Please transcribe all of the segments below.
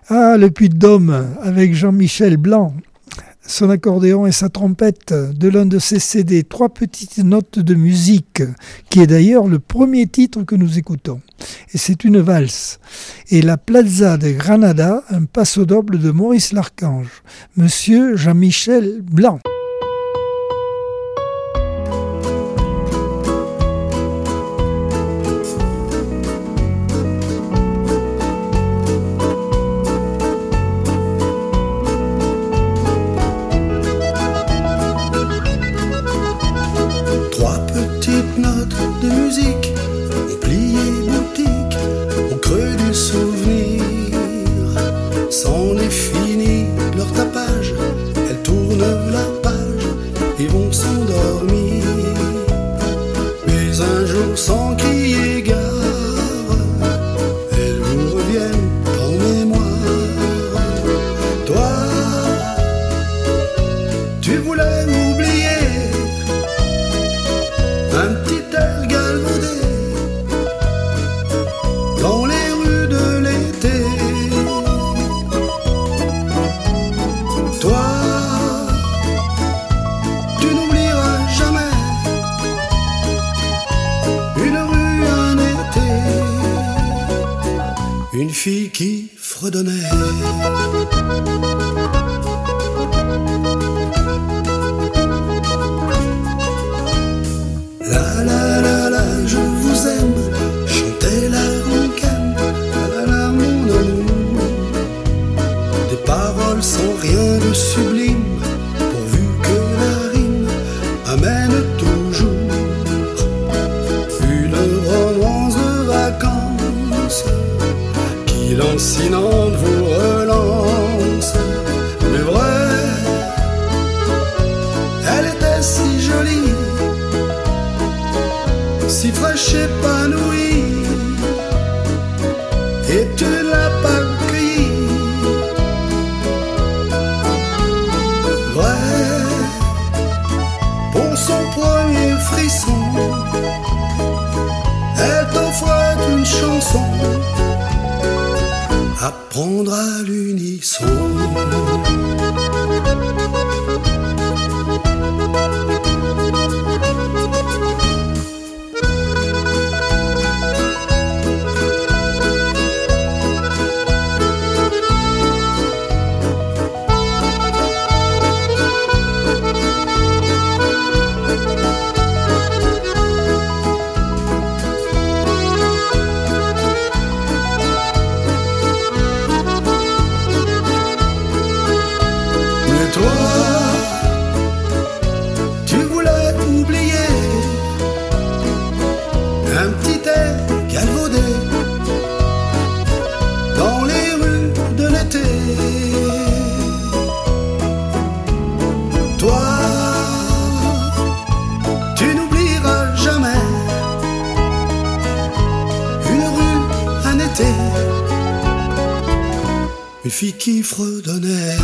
Ah, le Puy-de-Dôme avec Jean-Michel Blanc, son accordéon et sa trompette de l'un de ses CD, 3 petites notes de musique, qui est d'ailleurs le premier titre que nous écoutons. Et c'est une valse. Et la Plaza de Granada, un passo doble de Maurice Larchange. Monsieur Jean-Michel Blanc. Qui fredonnait. La la la la, je vous aime, chantait la rengaine, la la la mon amour. Des paroles sans rien de sublime, pourvu que la rime amène toujours une romance de vacances. Lancinante vous relance, mais vrai, elle était si jolie, si fraîche épanouie, et tu ne l'as pas cueillie. Vrai, pour son premier frisson, elle t'offrait une chanson. Apprendre à l'unisson. Une fille qui fredonnait.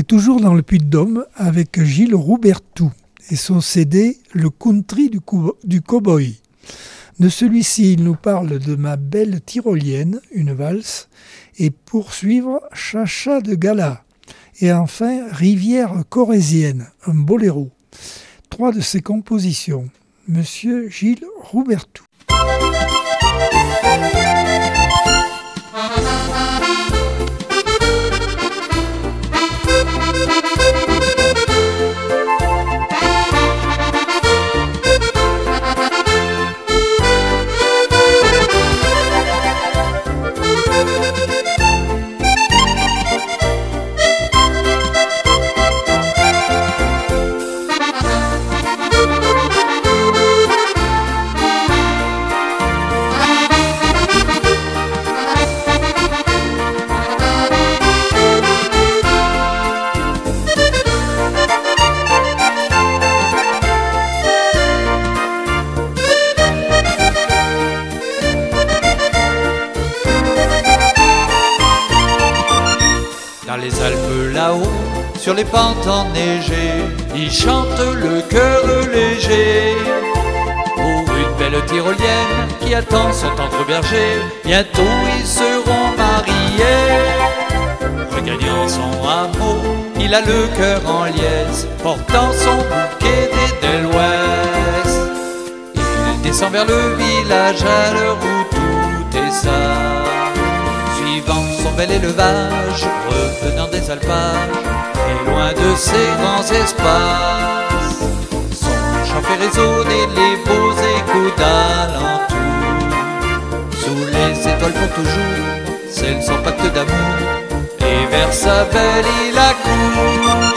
toujours dans le Puy-de-Dôme avec Gilles Roubertou et son CD « Le country du cow-boy ». De celui-ci, il nous parle de Ma belle tyrolienne, une valse, et poursuivre Chacha de Gala, et enfin Rivière corésienne, un boléro. 3 de ses compositions. Monsieur Gilles Roubertou. Sur les pentes enneigées, ils chantent le cœur léger. Pour une belle tyrolienne qui attend son tendre berger, bientôt ils seront mariés. Regagnant son hameau, il a le cœur en liesse, portant son bouquet des l'ouest. Il descend vers le village à l'heure où tout est sage, suivant son bel élevage, revenant des alpages. Et loin de ces grands espaces, son chant fait résonner les beaux échos d'alentour. Sous les étoiles pour toujours, scelle son pacte d'amour, et vers sa belle il accourt.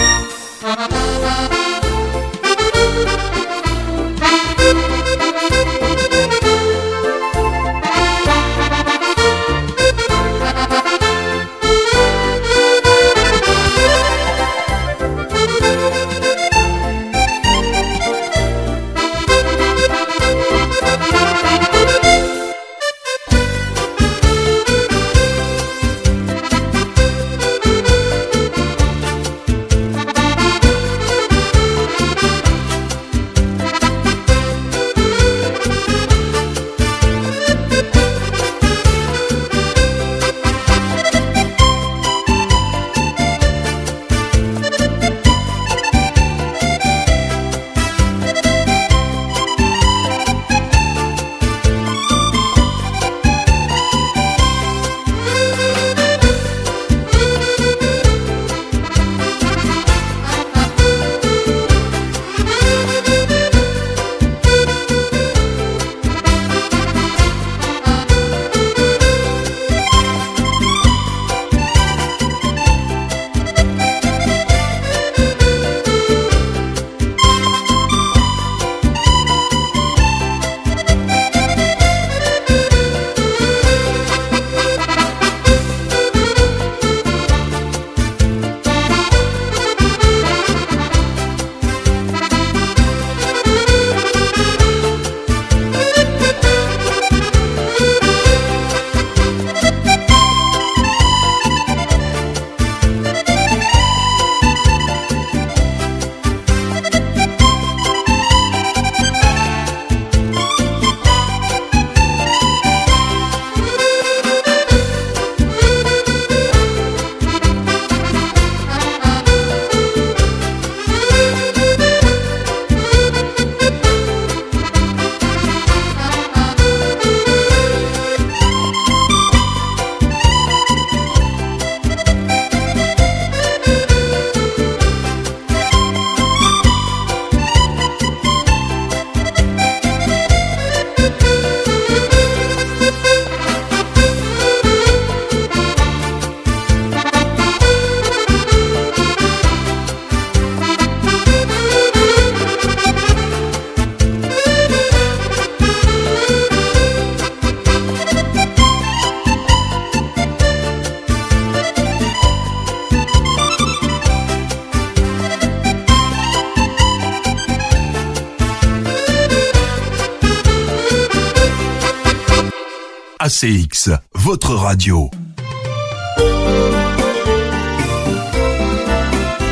ACX, votre radio.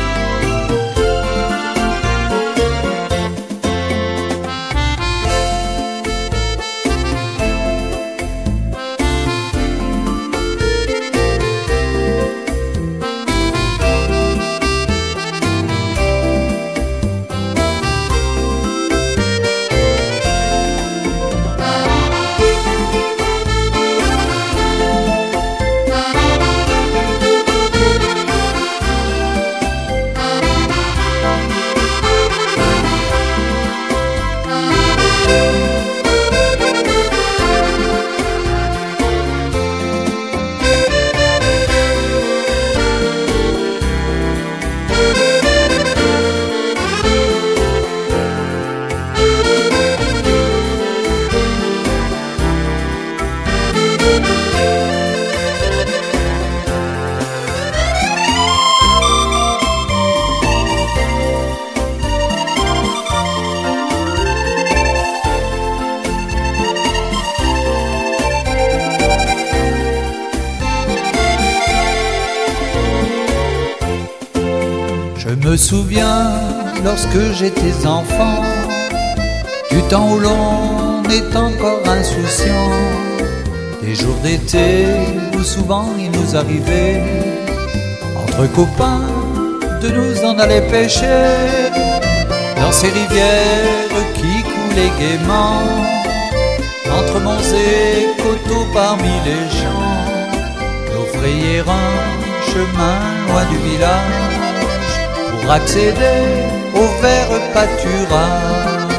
me souviens lorsque j'étais enfant, du temps où l'on est encore insouciant, des jours d'été où souvent il nous arrivait, entre copains, de nous en aller pêcher, dans ces rivières qui coulaient gaiement, entre monts et coteaux parmi les champs, nous frayer un chemin loin du village, pour accéder au vert pâturage.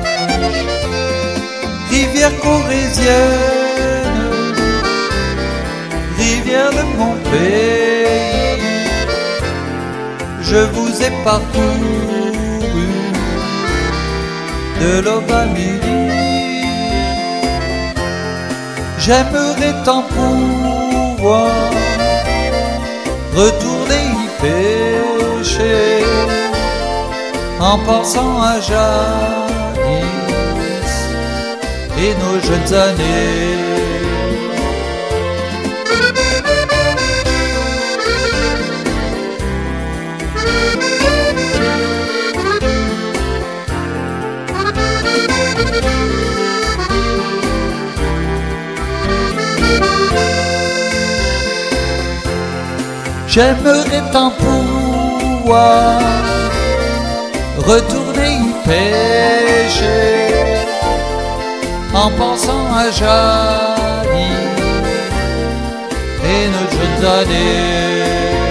Rivière corésienne, rivière de mon pays, je vous ai parcouru de l'aube à midi. J'aimerais tant pouvoir retourner y pêcher, en pensant à jadis et nos jeunes années. J'aimerais tant pouvoir retourner y pêcher, en pensant à jadis et nos jeunes années.